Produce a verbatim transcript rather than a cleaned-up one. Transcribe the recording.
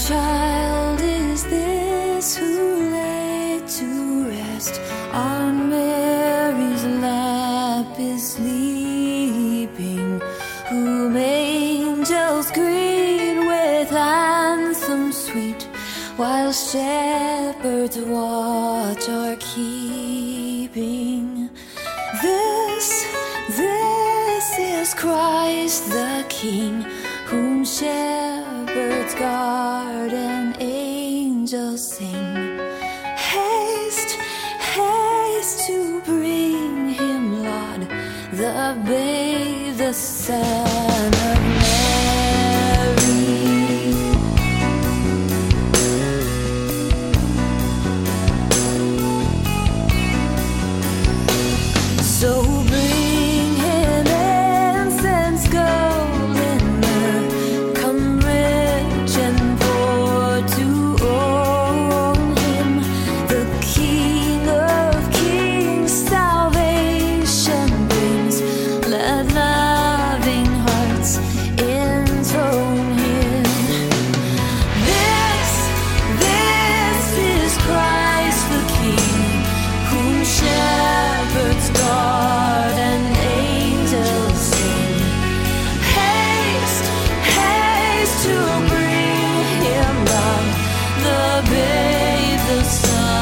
child is this who lay to rest on Mary's lap is sleeping, whom angels greet with anthem sweet, while shepherds watch are keeping? This, this is Christ the King, whom shepherds guard and angels sing. Haste, haste to bring him, Lord, the babe, the Son of Mary. So bring him incense, gold and myrrh, come rich and poor to own him, the King of kings, salvation brings. Let loving hearts intone him. This, this is Christ the King, whom shepherds guard and angels sing. Haste, haste to bring him love, the babe, the Son